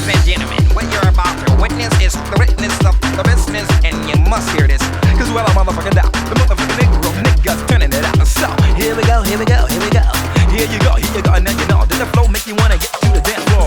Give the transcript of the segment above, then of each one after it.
Ladies and gentlemen, what you're about to witness is the witness of the business, and you must hear this, cause well, I'm motherfucking out. The motherfucking niggas turning it out. So, here we go, here we go, here we go. Here you go, and then you know, did the flow make you wanna get to the dance floor?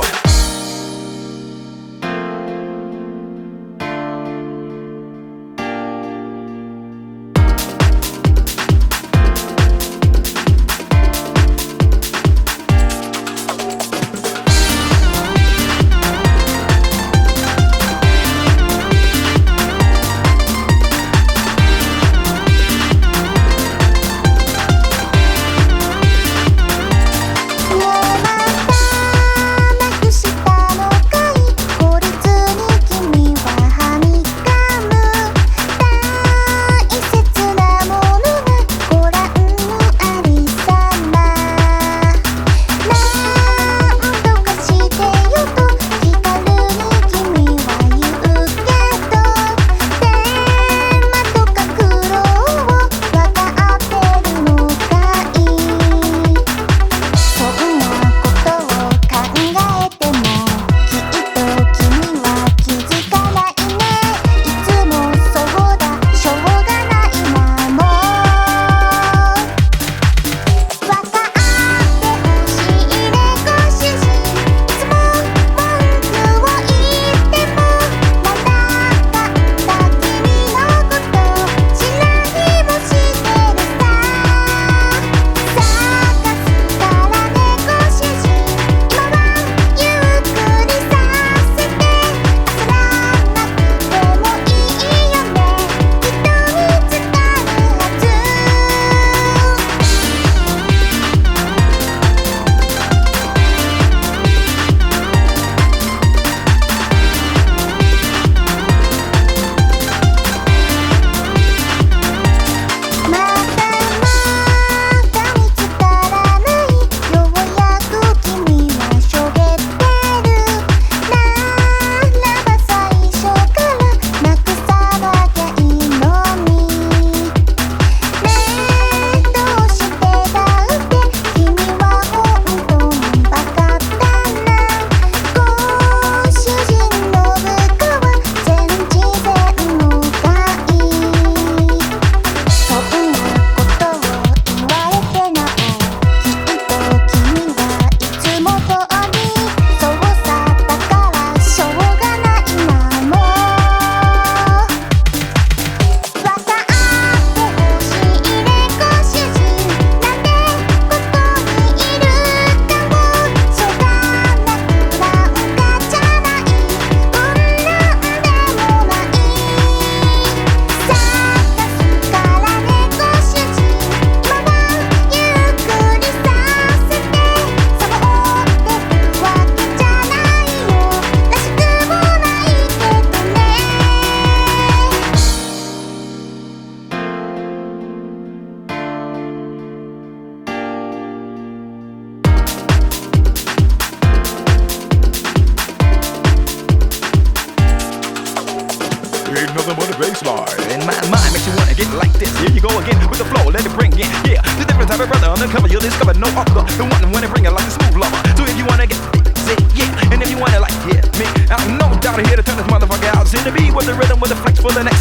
Nothing but a baseline. In my mind makes you wanna get like this. Here you go again with the flow, let it bring in. Yeah, the different type of brother undercover, you'll discover no other. The one when it bring it like a smooth lover. So if you wanna get it, yeah. And if you wanna like, yeah, me, I'm no doubt here to turn this motherfucker out. See the beat with the rhythm, with the flex for the neck.